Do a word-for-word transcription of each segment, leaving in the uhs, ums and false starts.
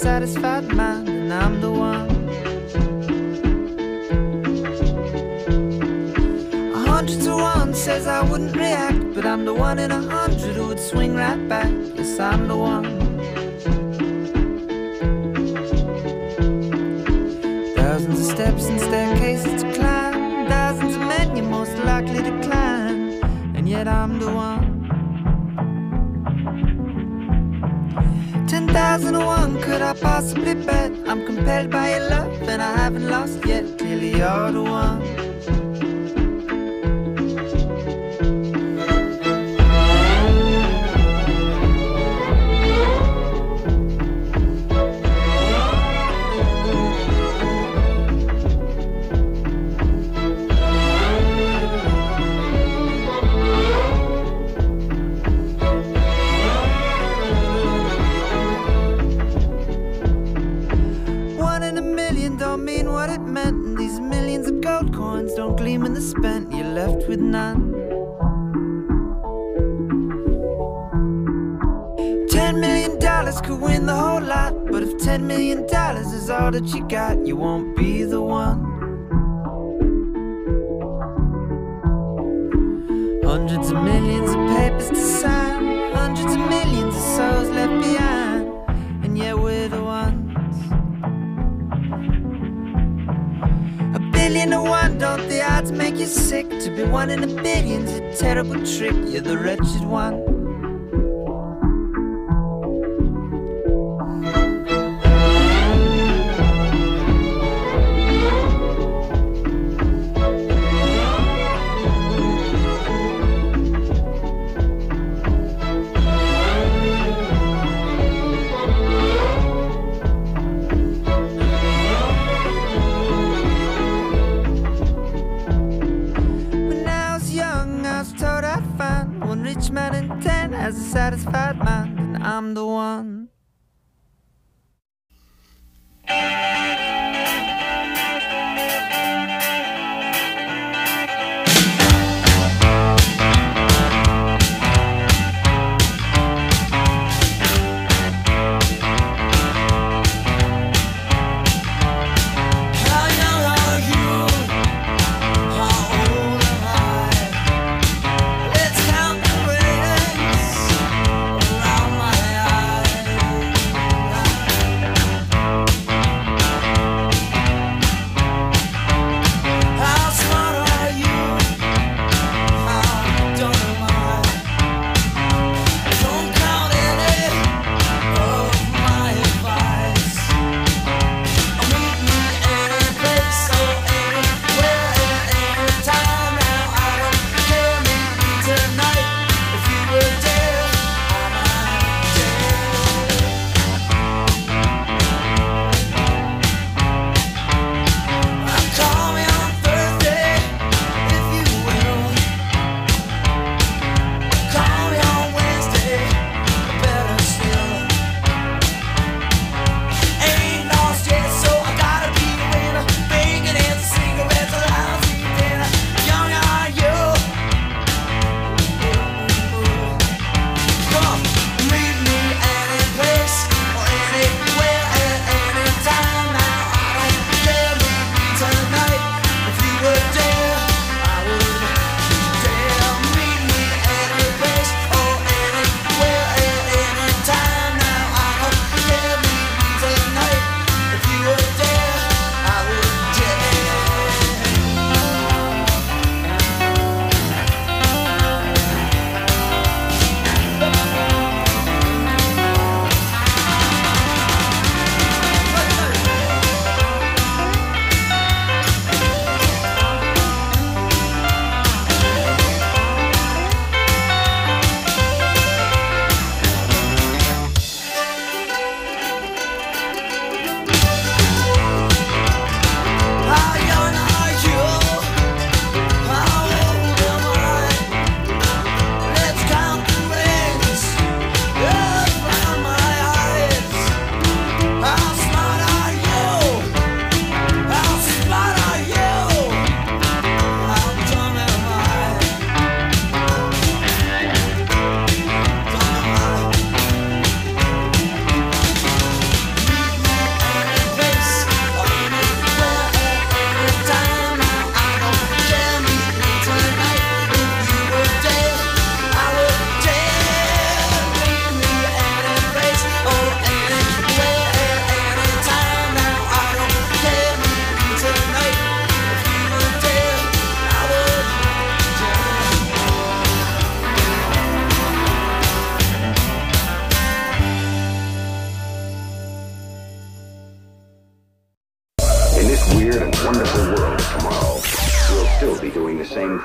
satisfied mind, and I'm the one. A hundred to one says I wouldn't react, but I'm the one in a hundred who would swing right back. Yes, I'm the one. Thousands of steps and staircases to climb, thousands of men you're most likely to climb, and yet I'm the one. Ten thousand to one, could I possibly bet? I'm compelled by your love and I haven't lost yet. Clearly you're the one. Don't gleam in the spent, you're left with none. Ten million dollars could win the whole lot, but if ten million dollars is all that you got, you won't be the one. Hundreds of millions of papers to sign, hundreds of millions of souls left behind, and yet we're the ones. Billion to one, don't the odds make you sick? To be one in a billion's a terrible trick. You're the wretched one. Rich man in ten has a satisfied mind, and I'm the one.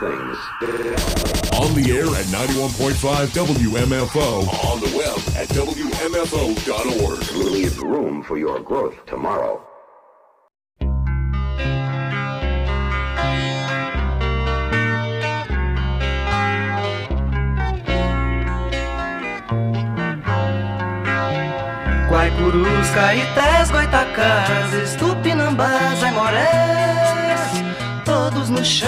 things. On the air at ninety-one point five W M F O. On the web at W M F O dot org. Leave room for your growth tomorrow. Guaicurus, Caetés, Goitacazes, Tupinambás, Aimorés, todos no chão.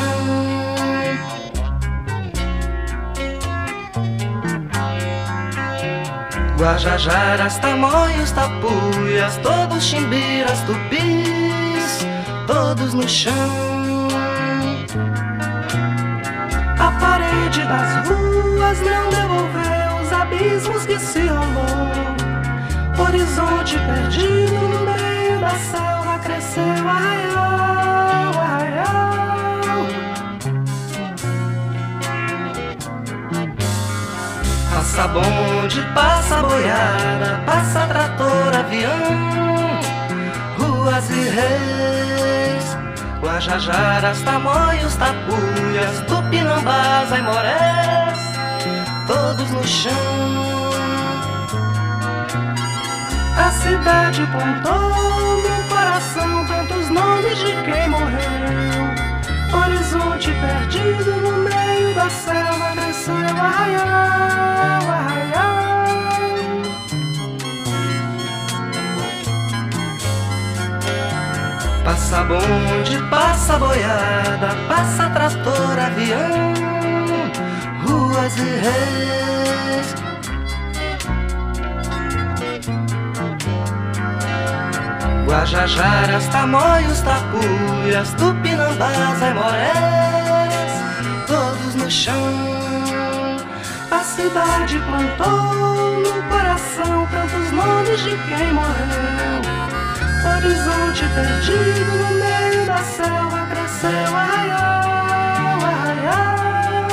Guajajaras, Tamoios, Tapuias, todos Chimbiras, Tupis, todos no chão. A parede das ruas não devolveu os abismos que se rolou. Horizonte perdido no meio da selva cresceu arraial, arraial. Passa bonde, passa boiada, passa trator, avião, ruas e reis, Guajajaras, Tamoios, Tapuias, Tupinambás, Aimorés, todos no chão. A cidade plantou no coração tantos nomes de quem morreu. Horizonte perdido no meio da selva cresceu arraial, arraial. Passa bonde, passa boiada, passa trator, avião, ruas e reis. Guajajaras, Tamoios, Tapuias, Tupinambás, Aimorés, todos no chão. A cidade plantou no coração tantos nomes de quem morreu. Horizonte perdido no meio da selva cresceu arraial, arraial.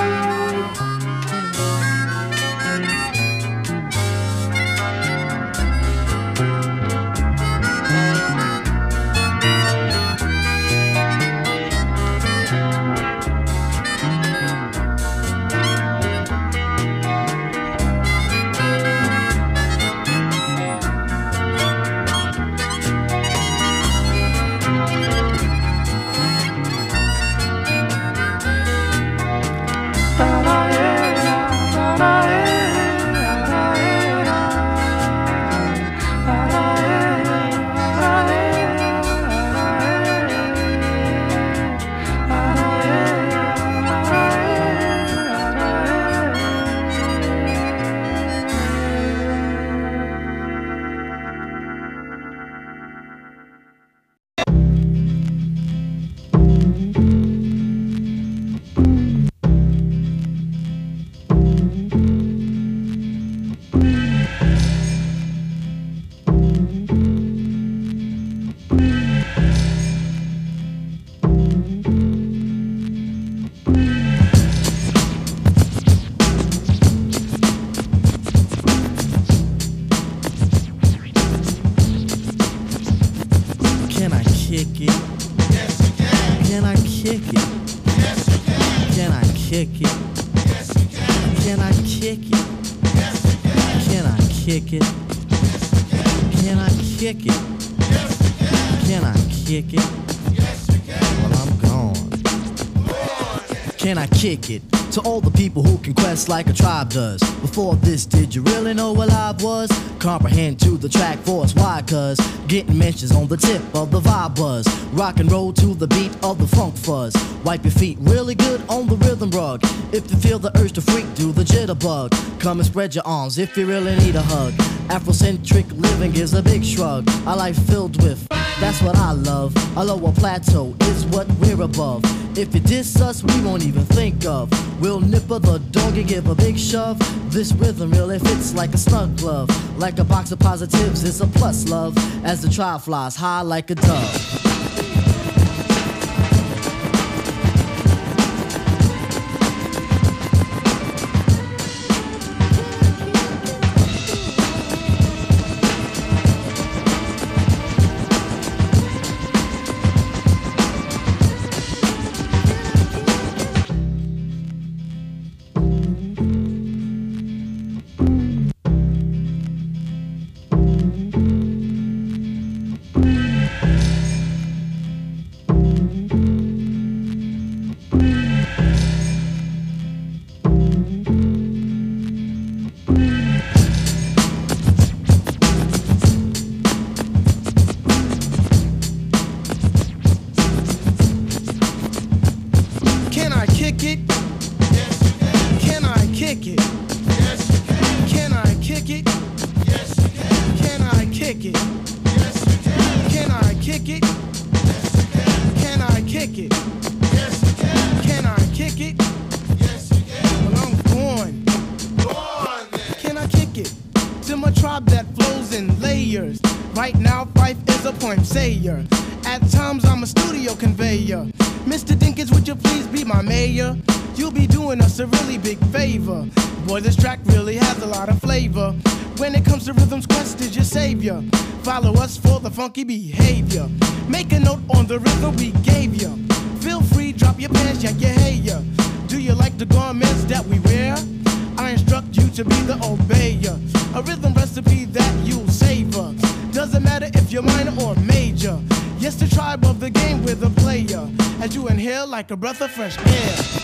Kick it to all the people who can quest like a tribe does. Before this, did you really know what live was? Comprehend to the track force, why? Cause getting mentions on the tip of the vibe buzz. Rock and roll to the beat of the funk fuzz. Wipe your feet really good on the rhythm rug. If you feel the urge to freak, do the jitterbug. Come and spread your arms if you really need a hug. Afrocentric living is a big shrug. A life filled with, that's what I love. A lower plateau is what we're above. If you diss us, we won't even think of. We'll nipper the dog and give a big shove. This rhythm really fits like a snug glove. Like a box of positives, it's a plus love. As the tribe flies high like a dove. kick it? Yes, you can. Can I kick it? Yes, you can. Can I kick it? Yes, you can. Can I kick it? Yes, you can. Well, I'm going. Go on, then. Can I kick it? To my tribe that flows in layers. Right now, Fife is a poem sayer. At times, I'm a studio conveyor. Mister Dinkins, would you please be my mayor? You'll be doing us a really big favor. Boy, this track really has a lot of flavor. When it comes to rhythms, Quest is your savior. Follow us for the funky behavior. Make a note on the rhythm we gave you. Feel free, drop your pants, yank your hair. Do you like the garments that we wear? I instruct you to be the obeyer. A rhythm recipe that you'll savor. Doesn't matter if you're minor or major. Yes, the tribe of the game with a player. As you inhale like a breath of fresh air.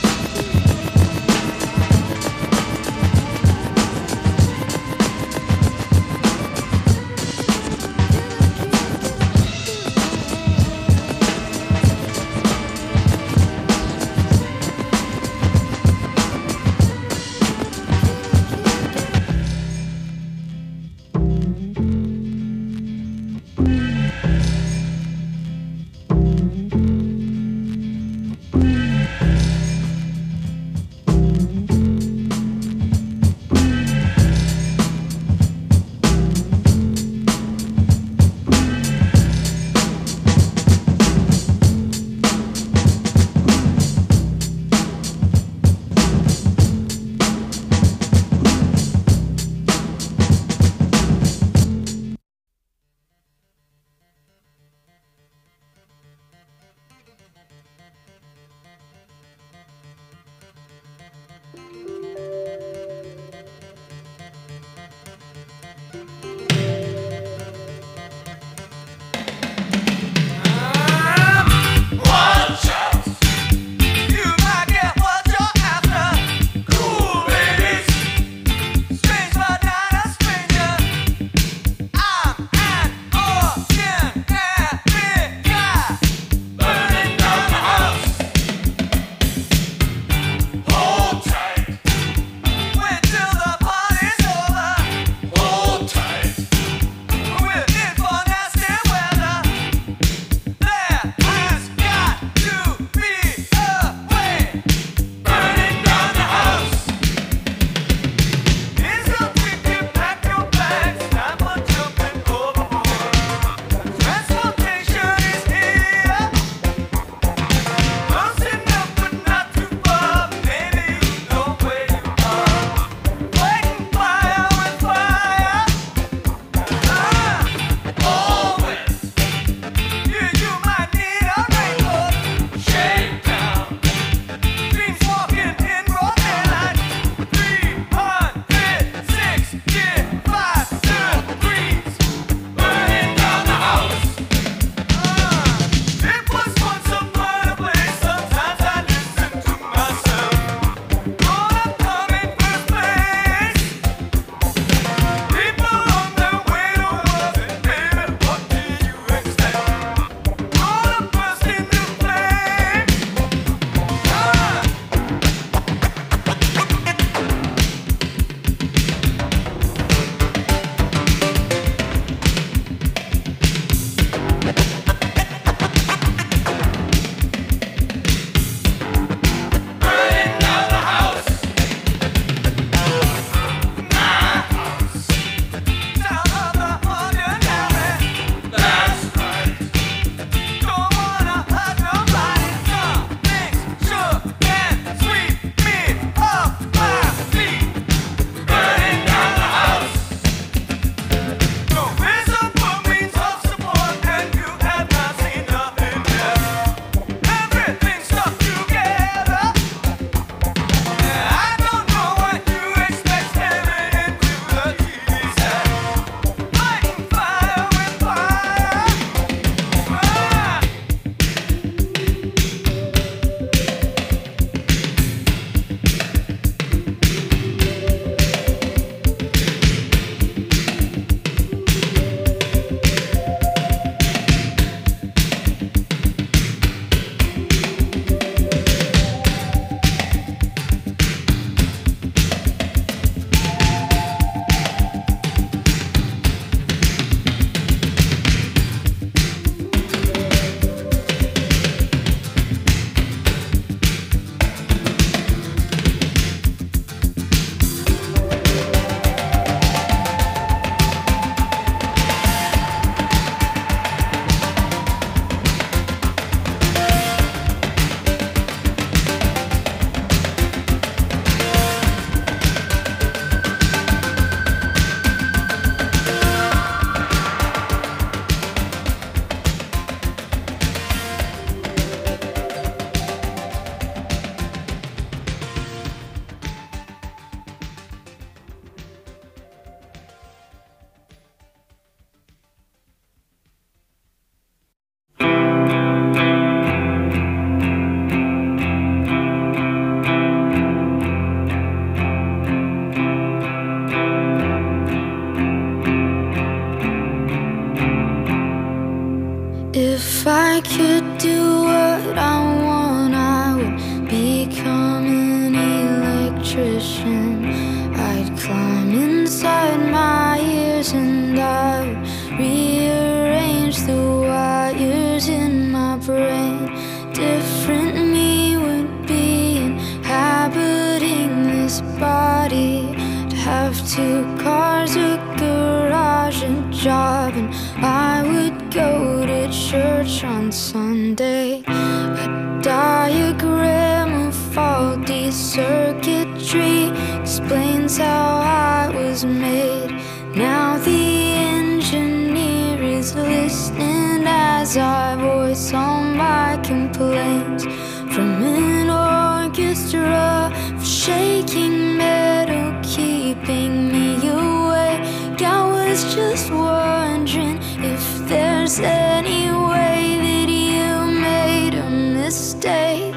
I could do what I want, I would become an electrician. I'd climb inside my ears and I would rearrange the wires in my brain. Different me would be inhabiting this body. I'd have two cars, a garage, a job, and I would go to church on Sunday. A diagram of faulty circuitry explains how I was made. Now the engineer is listening as I voice all my complaints. From an orchestra of shaking metal keeping me awake, I was just wondering if there's any way that you made a mistake.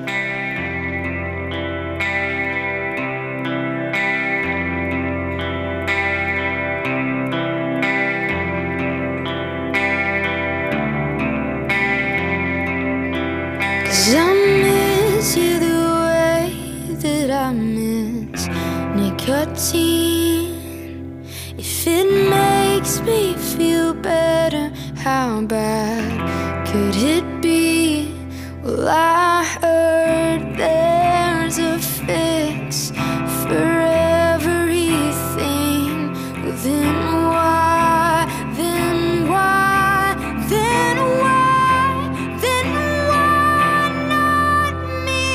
Cause I miss you the way that I miss nicotine. If it makes me feel better, how bad could it be? Well, I heard there's a fix for everything. Well, then why, then why, then why, then why not me?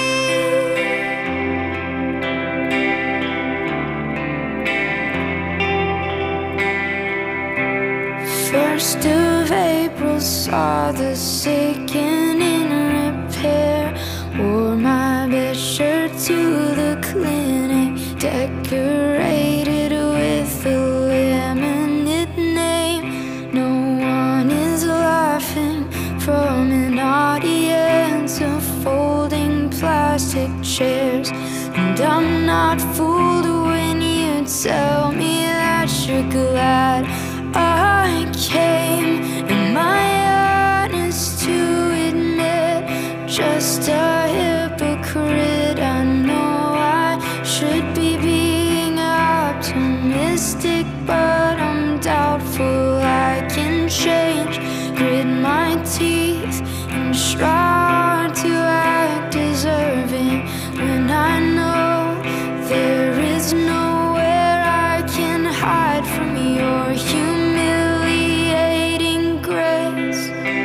First of April saw the sickening repair. Wore my best shirt to the clinic, decorated with a laminate name. No one is laughing from an audience of folding plastic chairs. And I'm not fooled when you tell me that you're glad I came. Am I honest to admit, just a hypocrite? I know I should be being optimistic, but I'm doubtful I can change. Grit my teeth and try to act deserving when I know there is nowhere I can hide from your humiliating grace.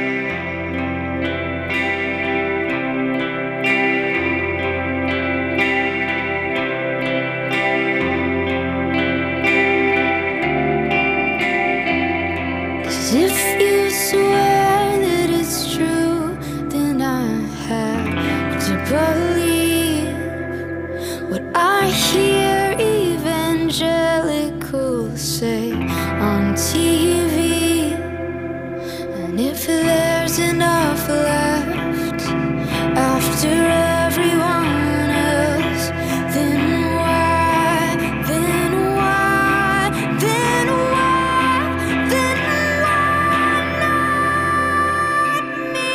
Cause if you swear that it's true, then I have to believe what I hear evangelicals say on T V. And if there's enough left after everyone else, then why, then why, then why, then why not me?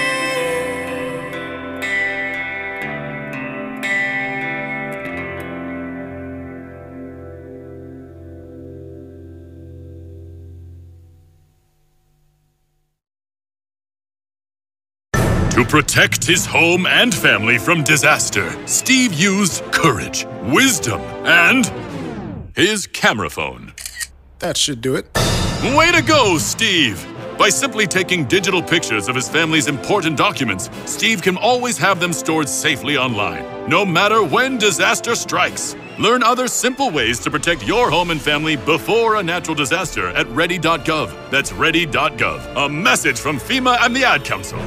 To protect his home and family from disaster, Steve used courage, wisdom, and his camera phone. That should do it. Way to go, Steve! By simply taking digital pictures of his family's important documents, Steve can always have them stored safely online, no matter when disaster strikes. Learn other simple ways to protect your home and family before a natural disaster at ready dot gov. That's ready dot gov. A message from FEMA and the Ad Council.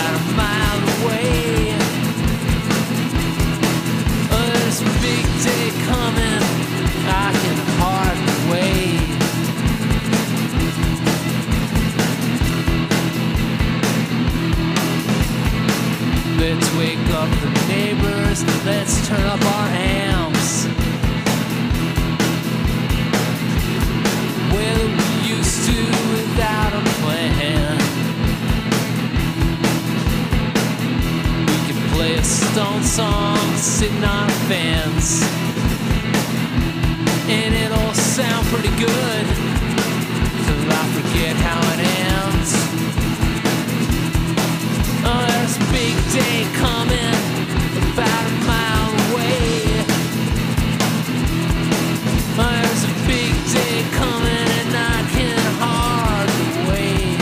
about a mile away. Oh, there's a big day coming, I can hardly wait. Let's wake up the neighbors, let's turn up our amps. Well, we used to without a plan. We could play a Stone song sitting on fans, and it'll sound pretty good till I forget how it ends. Oh, there's a big day coming, about a mile away. Oh, there's a big day coming, and I can hardly wait.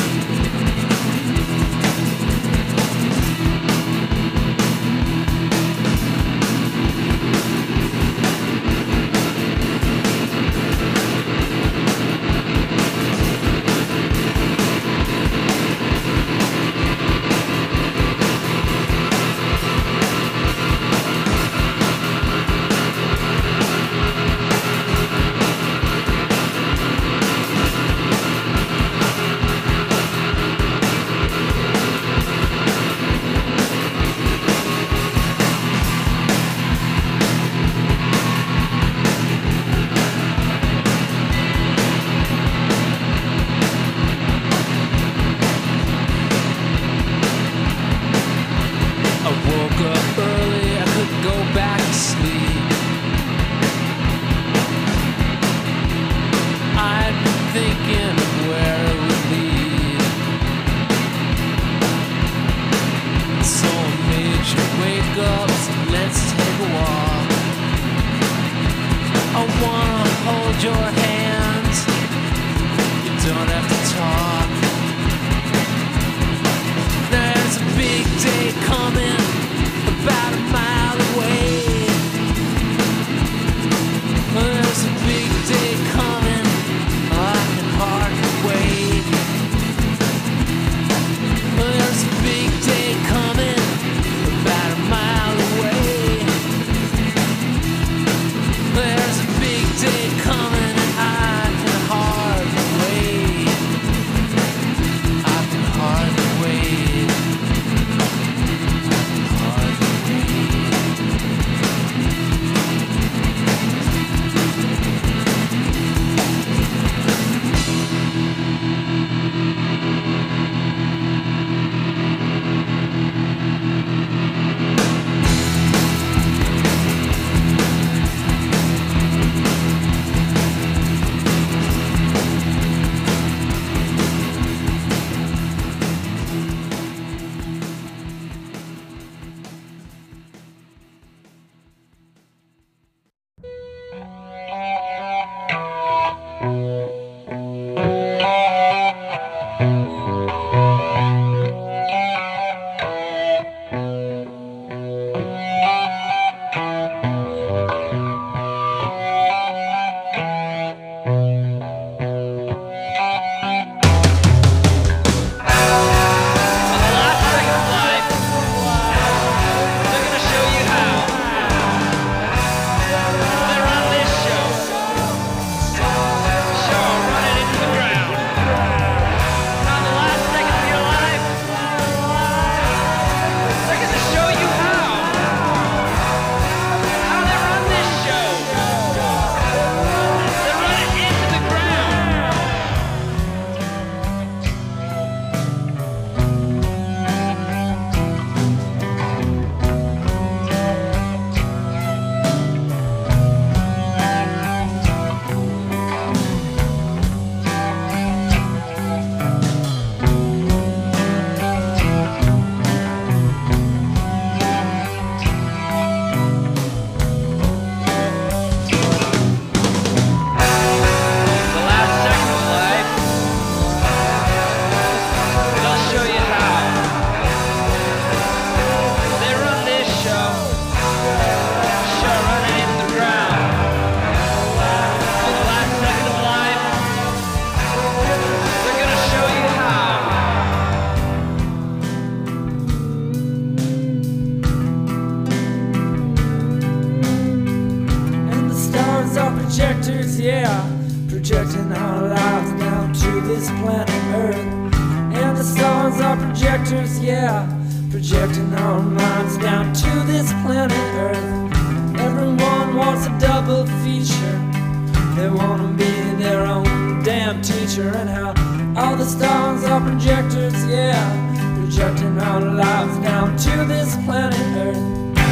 projectors, yeah, projecting our lives down to this planet Earth. And the stars are projectors, yeah, projecting our minds down to this planet Earth. Everyone wants a double feature. They want to be their own damn teacher. And how all the stars are projectors, yeah, projecting our lives down to this planet Earth.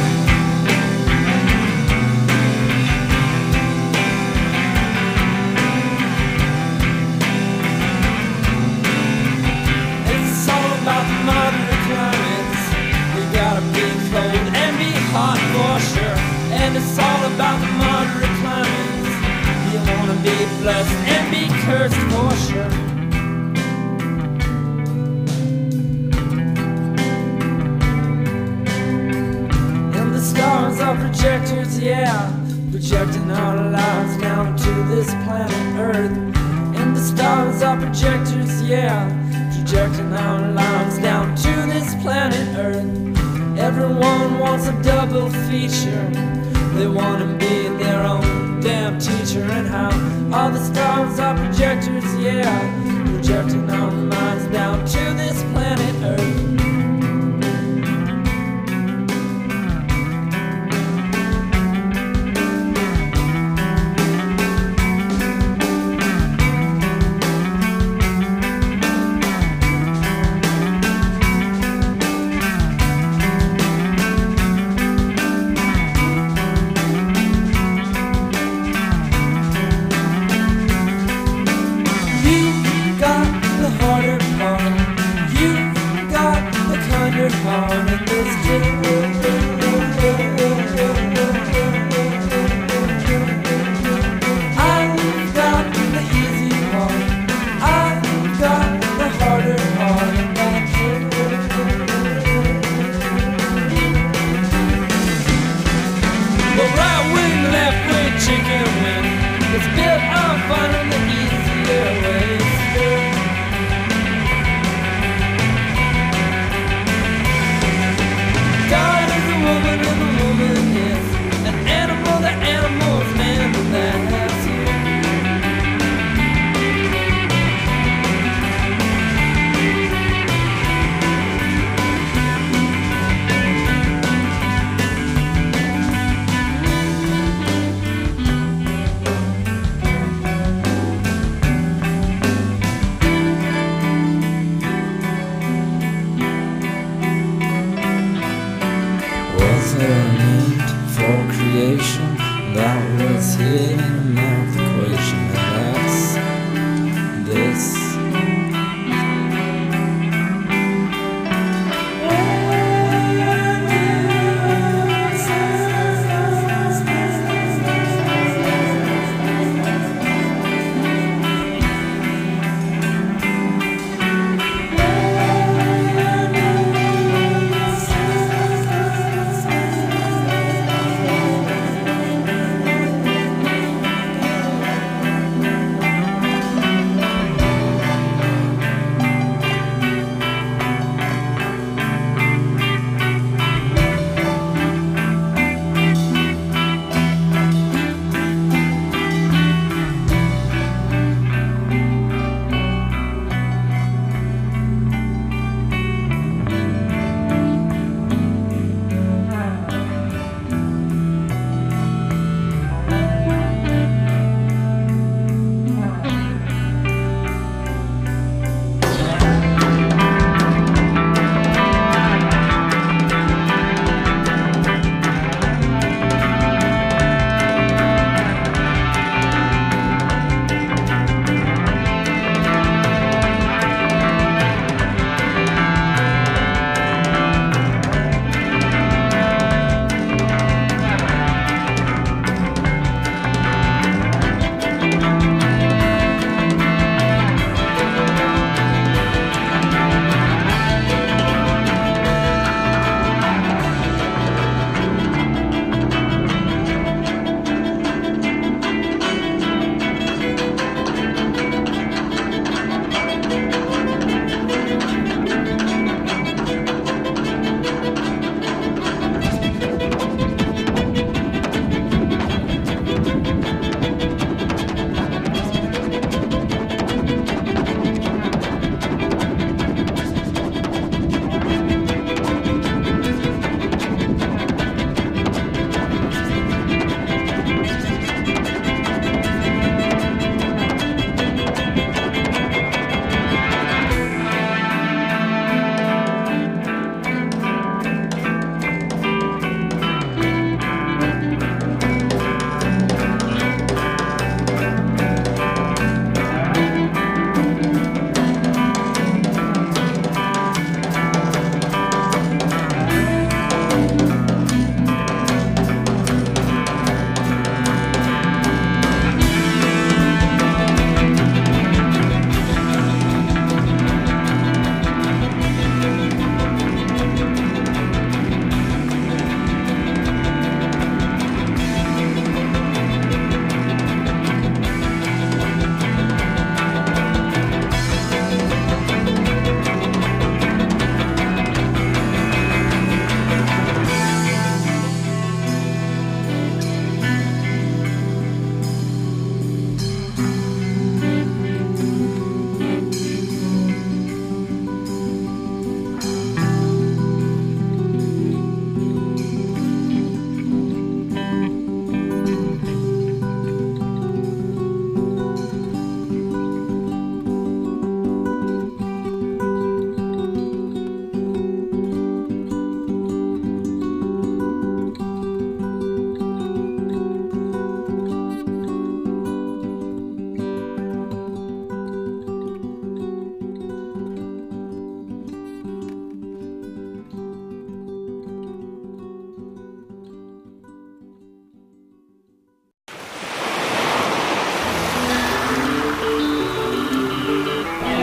It's all about the moderate climates. You gotta be cold and be hot for sure. And it's all about the moderate climates. You wanna be blessed and be cursed for sure. And the stars are projectors, yeah, projecting our lives down to this planet Earth. And the stars are projectors, yeah, projecting our lives down to this planet Earth. Everyone wants a double feature. They want to be their own damn teacher. And how all the stars are projectors, yeah, projecting our minds down to this planet Earth.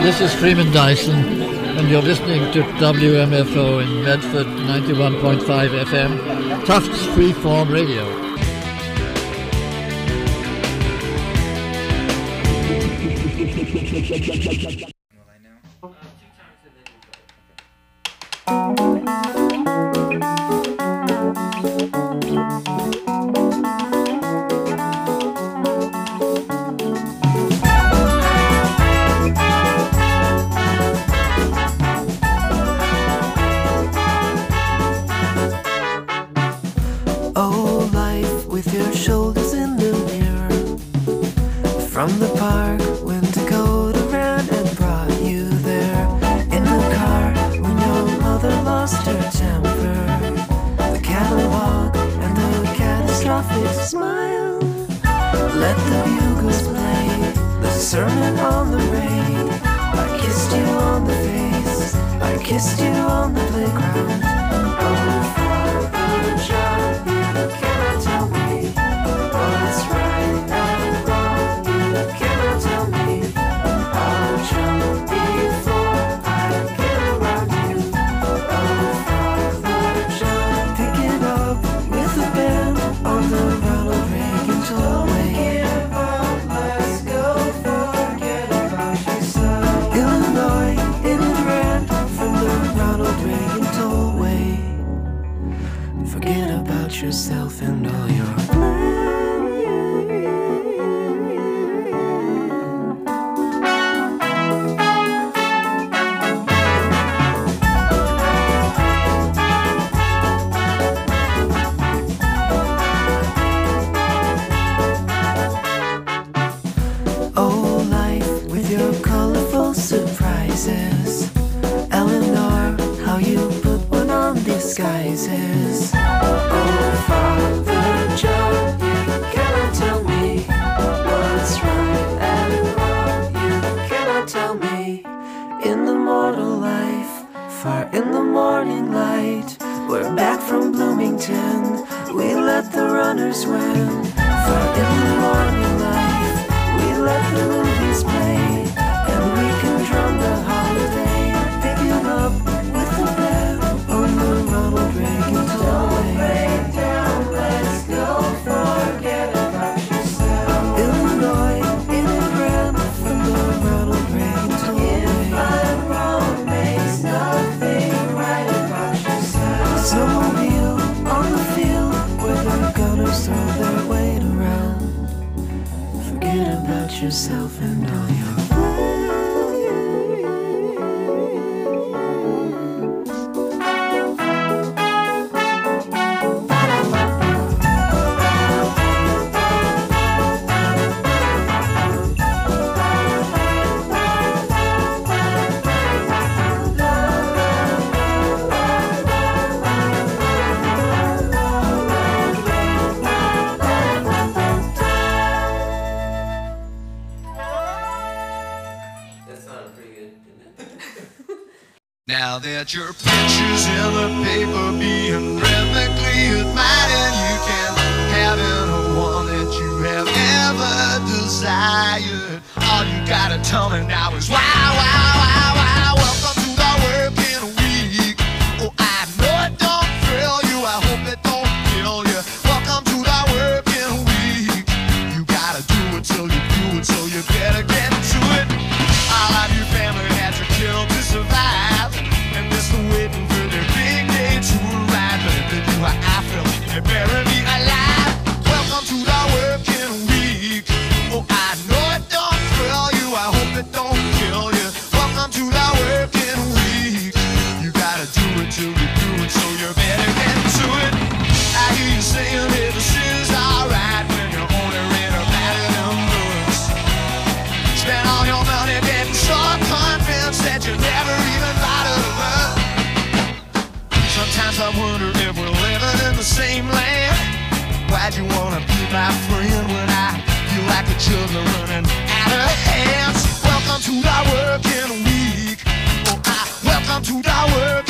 This is Freeman Dyson, and you're listening to W M F O in Medford, ninety-one point five F M, Tufts Freeform Radio. Oh, life with your shoulders in the mirror. From the park when Dakota ran and brought you there. In the car when your mother lost her temper. The catalog and the catastrophic smile. Let the bugles play the sermon on the rain. I kissed you on the face, I kissed you on the playground. Oh, Father John, you cannot tell me what's right and wrong. You cannot tell me I'll jump before I get around you. Oh, Father John, pick it up with a band on the Ronald Reagan tollway. Let's go, forget about yourself. Illinois, in a brand from the Ronald Reagan tollway. Forget about yourself and all your plans. Oh, life with your colorful surprises. Eleanor, how you put one on disguises. Oh, Father John, you cannot tell me what's right and wrong. You cannot tell me. In the mortal life, far in the morning light, we're back from Bloomington. We let the runners win. Far in the morning life, we let the movies play, and we can drum the holiday. Pick it up with the band on the Ronald Reagan tollway. Let's go, forget about yourself. Illinois, in a brand from the Ronald Reagan tollway. If I'm wrong, makes nothing right about yourself. Snowmobile on the field where the gunners throw their weight around. Forget about yourself and all your Now that your picture's in the paper being rhythmically admired, you can have any one that you have ever desired. All you gotta tell me now is wow, wow, wow, wow. Welcome to the working week. Oh, I know it don't thrill you, I hope it don't kill you. Welcome to the working week. You gotta do it till you do it, so you better get to it. All of your family had to kill to survive, and they're still waiting for their big day to arrive. But if they do how I feel, they better be alive. Welcome to the working week. Oh, I know it don't thrill you, I hope it don't kill you. Welcome to the working week. You gotta do it till you do it, so you better get to it. I hear you saying that this is alright when you're only read about it in books. Spend all your money getting so convinced that you never even thought of her. Sometimes I wonder if we're living in the same land. Why'd you wanna be my friend when I feel like the children running out of hands? Welcome to the working week. Oh, I welcome to the work.